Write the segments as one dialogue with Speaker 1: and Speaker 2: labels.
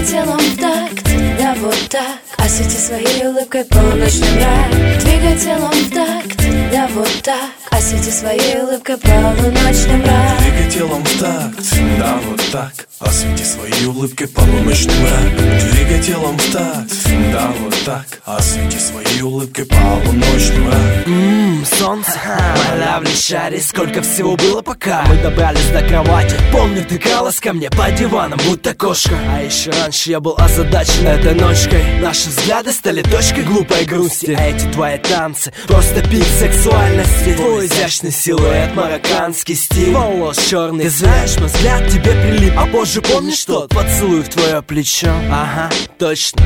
Speaker 1: телом в такт, да вот так. Освети своей улыбкой полуночный мрак. Двигай телом в такт, да вот так. Освети своей улыбкой полуночный мрак.
Speaker 2: Двигай телом в такт, да вот так. Освети своей улыбкой полуночный мрак. Двигай телом в такт, да вот так. Освети своей улыбкой полуночный мрак.
Speaker 3: Солнце, моя в шаре. Сколько всего было, пока мы добрались до кровати. Помню, ты кралась ко мне по диванам, будто кошка. А еще раньше я был озадачен этой ночкой. Наши взгляды стали точкой глупой грусти. А эти твои танцы, просто пик сексуальности. Твой изящный силуэт, марокканский стиль, волос черный. Ты знаешь, мой взгляд тебе прилип. А позже помнишь тот поцелуй в твое плечо? Ага, точно,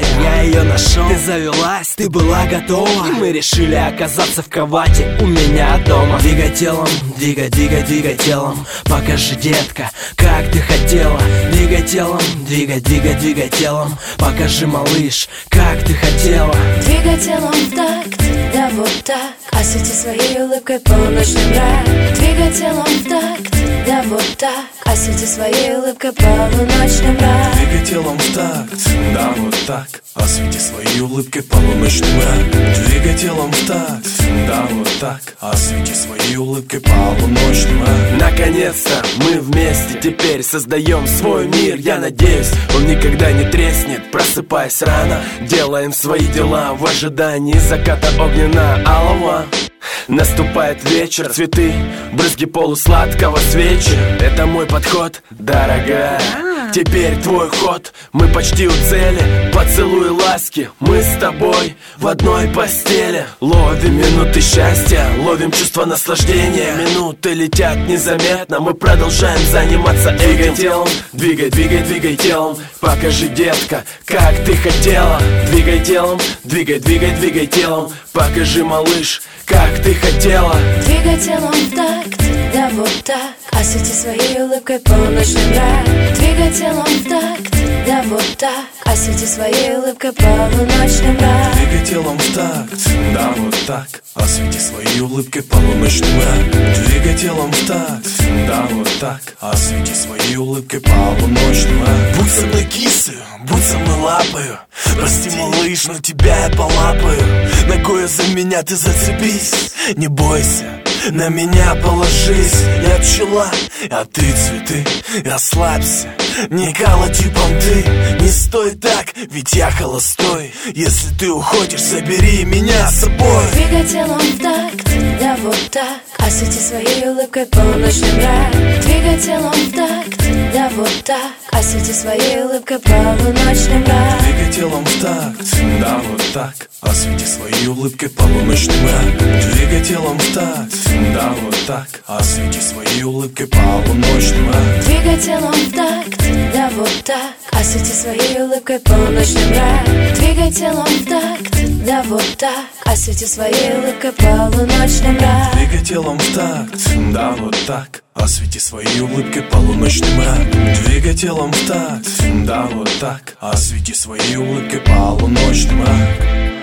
Speaker 3: я ее нашел. Ты завелась, ты была готова, и мы решили оказаться в кровати у меня дома. Двигай телом, двигай, двигай, двигай телом. Покажи, детка, как ты хотела. Двигай телом, двигай, двигай, двигай телом. Покажи, малыш, как ты хотела.
Speaker 1: Двигай телом в такт, да вот так. Освети своей улыбкой полуночный мрак. Двигай телом в такт, да вот так. Освети своей улыбкой полуночный мрак.
Speaker 2: Двигай телом в такт, да вот так. Освети своей улыбкой полуночный мрак. Двигай телом в такт, да вот так. Освети своей улыбкой полуночный мрак.
Speaker 3: Наконец-то мы вместе теперь создаем свой мир. Я надеюсь, он никогда не треснет. Просыпаясь рано, делаем свои дела в ожидании заката огненно-алого. Наступает вечер, цветы, брызги полусладкого свечи. Это мой подход, дорогая. Теперь твой ход, мы почти у цели. Поцелуй, ласки, мы с тобой в одной постели. Ловим минуты счастья, ловим чувство наслаждения. Минуты летят незаметно, мы продолжаем заниматься этим. Двигай телом, двигай, двигай, двигай телом. Покажи, детка, как ты хотела. Двигай телом, двигай, двигай, двигай телом. Покажи, малыш, как ты хотела.
Speaker 1: Двигай телом в такт, да вот так. Освети своей улыбкой полуночный мрак. Двигай телом в такт, да вот так. Освети своей улыбкой полуночный мрак.
Speaker 2: Двигай телом в такт, да вот так. Освети своей улыбкой полуночный мрак. Двигай телом в такт, да вот так. Освети своей улыбкой полуночный мрак. Будь со мной кисою, будь со мной лапою. Прости, малыш, но тебя я полапаю. Ногой за меня ты зацепись, не бойся, на меня положись. Я пчела, а ты цветы. Расслабься, не колоти понты. Не стой так, ведь я холостой. Если ты уходишь, забери меня с собой.
Speaker 1: Двигай телом в такт, да вот так. Освети своей улыбкой полуночный мрак. Двигай телом в такт, да вот так. Освети своей улыбкой полуночный мрак.
Speaker 2: Двигай телом в такт, да вот так. Освети своей улыбкой полуночный мрак. Двигай телом в такт, да вот так. Освети своей улыбкой полуночный мрак.
Speaker 1: Двигай телом в такт, да вот так. Освети своей улыбкой полуночный мрак. Двигай телом в такт, да вот так. Освети своей улыбкой полуночный мрак.
Speaker 2: Двигай телом в такт, да вот так. Освети своей улыбкой полуночный мрак. Двигай телом в такт, да вот так. Освети своей улыбкой полуночный мрак.